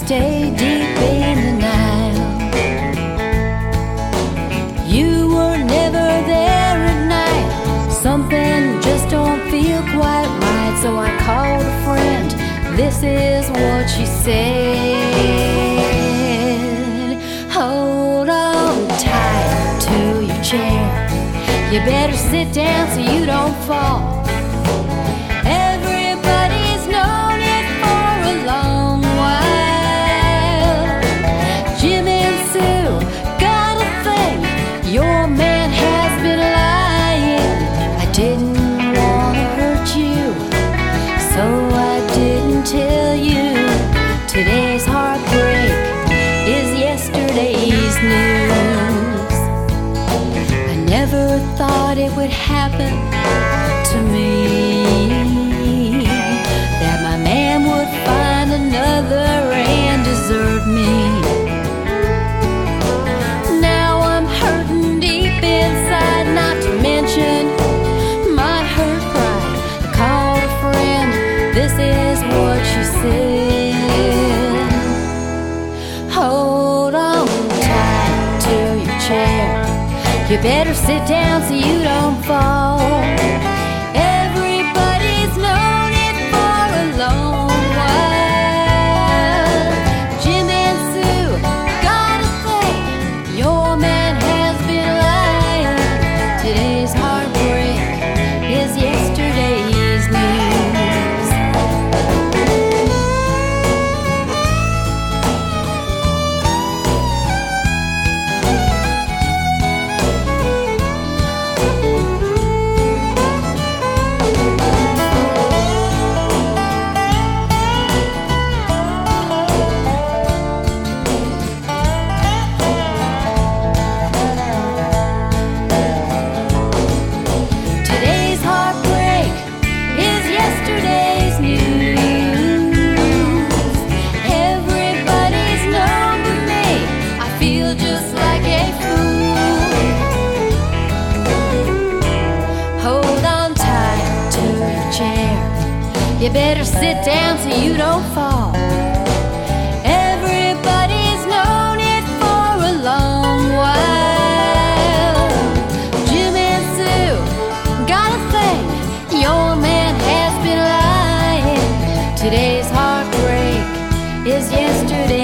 stay deep in denial. You were never there at night. Something just don't feel quite right. So I called a friend. This is what she said. Hold on tight to your chair. You better sit down so you don't fall. Everybody's known it for a long while. Jim and Sue got a thing. Your man has been lying. I didn't want to hurt you, so I didn't tell you. Today's heartbreak is yesterday's news. I never thought it would happen to me, that my man would find another and desert me. Now I'm hurting deep inside, not to mention my hurt pride. I called a friend, this is what she said. Hold on tight to your chair. You better sit down so you don't fall. Everybody's known it for a long while. Jim and Sue got a thing. Your man has been lying. Today's heartbreak is yesterday's news. Today's heartbreak is yesterday's news. Everybody's known but me. I feel just like a fool. Hold on tight to your chair. You better sit down so you don't fall. Everybody's known it for a long while. Jim and Sue got a thing. Your man has been lying. Today's heartbreak is yesterday.